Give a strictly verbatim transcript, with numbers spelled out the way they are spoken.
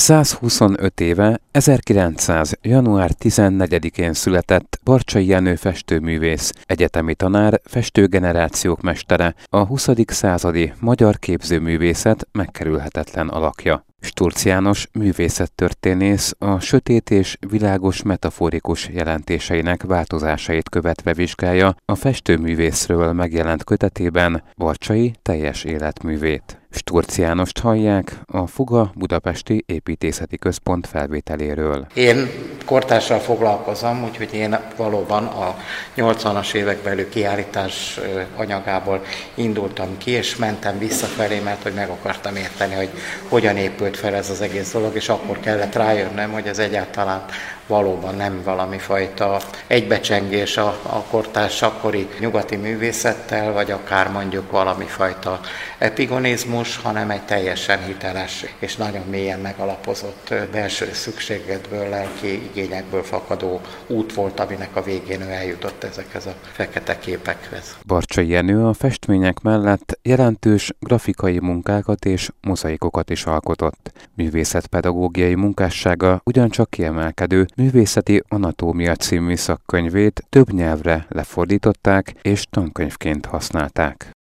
százhuszonöt éve, ezerkilencszáz. január tizennegyedikén született Barcsay Jenő festőművész, egyetemi tanár, festőgenerációk mestere, a huszadik századi magyar képzőművészet megkerülhetetlen alakja. Sturcz János művészettörténész a sötét és világos metaforikus jelentéseinek változásait követve vizsgálja a festőművészről megjelent kötetében Barcsay teljes életművét. Sturcz Jánost hallják a Fuga Budapesti Építészeti Központ felvételéről. Én kortárssal foglalkozom, úgyhogy én valóban a nyolcvanas évekbeli kiállítás anyagából indultam ki, és mentem visszafelé, mert hogy meg akartam érteni, hogy hogyan épült fel ez az egész dolog, és akkor kellett rájönnöm, hogy ez egyáltalán valóban nem valami fajta egybecsengés a, a kortárs akkori nyugati művészettel, vagy akár mondjuk valami fajta epigonizmus, hanem egy teljesen hiteles és nagyon mélyen megalapozott belső szükségletből, lelki igényekből fakadó út volt, aminek a végén ő eljutott ezekhez a fekete képekhez. Barcsay Jenő a festmények mellett jelentős grafikai munkákat és mozaikokat is alkotott. Művészetpedagógiai munkássága ugyancsak kiemelkedő, Művészeti Anatómia című szakkönyvét több nyelvre lefordították és tankönyvként használták.